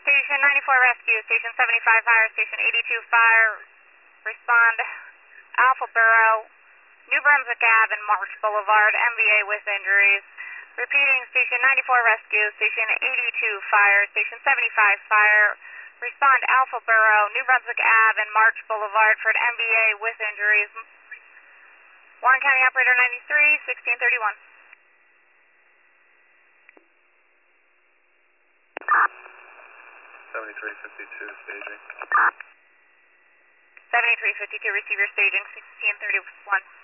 Station 94 rescue, Station 75 fire, Station 82 fire, respond Alpha Borough, New Brunswick Ave and March Boulevard, MVA with injuries. Repeating, Station 94 rescue, Station 82 fire, Station 75 fire, respond Alpha Borough, New Brunswick Ave and March Boulevard for an MVA with injuries. Warren County Operator 93, 1631. 7352 staging. 7352, receive your staging, 1631.